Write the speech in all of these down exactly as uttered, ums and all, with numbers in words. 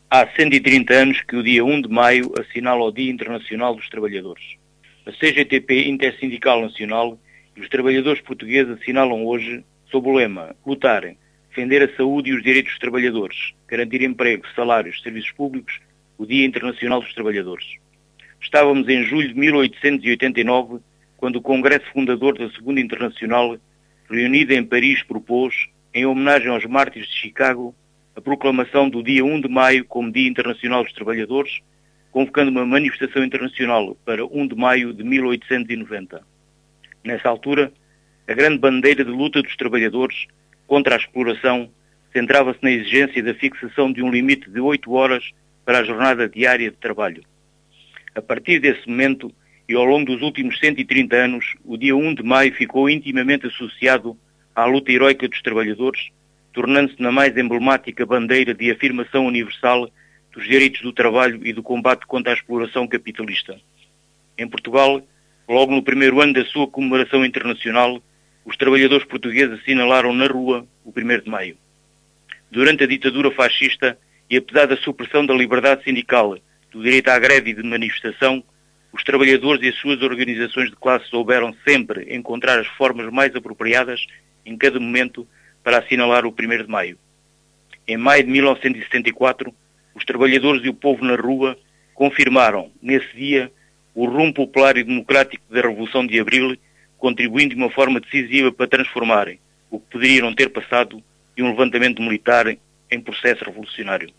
Há cento e trinta anos que o dia um de maio assinala o Dia Internacional dos Trabalhadores. A C G T P Intersindical Nacional e os trabalhadores portugueses assinalam hoje, sob o lema lutar, defender a saúde e os direitos dos trabalhadores, garantir emprego, salários, serviços públicos, o Dia Internacional dos Trabalhadores. Estávamos em julho de mil oitocentos e oitenta e nove, quando o Congresso Fundador da Segunda Internacional, reunido em Paris, propôs, em homenagem aos mártires de Chicago, a proclamação do dia um de maio como Dia Internacional dos Trabalhadores, convocando uma manifestação internacional para um de maio de mil oitocentos e noventa. Nessa altura, a grande bandeira de luta dos trabalhadores contra a exploração centrava-se na exigência da fixação de um limite de oito horas para a jornada diária de trabalho. A partir desse momento, e ao longo dos últimos cento e trinta anos, o dia um de maio ficou intimamente associado à luta heroica dos trabalhadores, tornando-se na mais emblemática bandeira de afirmação universal dos direitos do trabalho e do combate contra a exploração capitalista. Em Portugal, logo no primeiro ano da sua comemoração internacional, os trabalhadores portugueses assinalaram na rua o primeiro de maio. Durante a ditadura fascista e apesar da supressão da liberdade sindical, do direito à greve e de manifestação, os trabalhadores e as suas organizações de classe souberam sempre encontrar as formas mais apropriadas, em cada momento, para assinalar o primeiro de maio. Em maio de mil novecentos e setenta e quatro, os trabalhadores e o povo na rua confirmaram, nesse dia, o rumo popular e democrático da Revolução de Abril, contribuindo de uma forma decisiva para transformarem o que poderiam ter passado de um levantamento militar em processo revolucionário.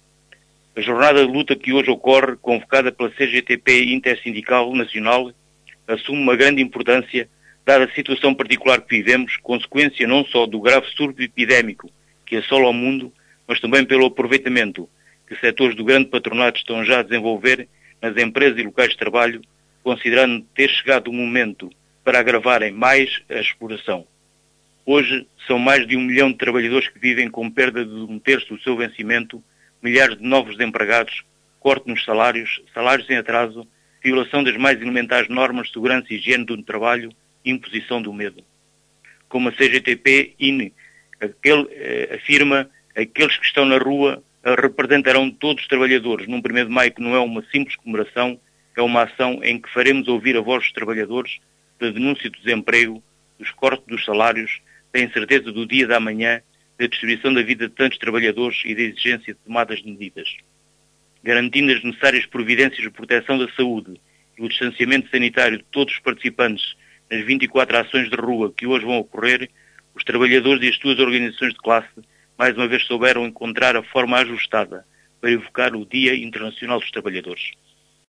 A jornada de luta que hoje ocorre, convocada pela C G T P Intersindical Nacional, assume uma grande importância, dada a situação particular que vivemos, consequência não só do grave surto epidémico que assola o mundo, mas também pelo aproveitamento que setores do grande patronato estão já a desenvolver nas empresas e locais de trabalho, considerando ter chegado o momento para agravarem mais a exploração. Hoje, são mais de um milhão de trabalhadores que vivem com perda de um terço do seu vencimento, milhares de novos desempregados, corte nos salários, salários em atraso, violação das mais elementares normas de segurança e higiene do trabalho e imposição do medo. Como a C G T P I N aquele, eh, afirma, aqueles que estão na rua eh, representarão todos os trabalhadores num primeiro de maio que não é uma simples comemoração, é uma ação em que faremos ouvir a voz dos trabalhadores, da denúncia do desemprego, dos cortes dos salários, da incerteza do dia da manhã, da distribuição da vida de tantos trabalhadores e da exigência de tomadas de medidas. Garantindo as necessárias providências de proteção da saúde e o distanciamento sanitário de todos os participantes nas vinte e quatro ações de rua que hoje vão ocorrer, os trabalhadores e as suas organizações de classe mais uma vez souberam encontrar a forma ajustada para evocar o Dia Internacional dos Trabalhadores.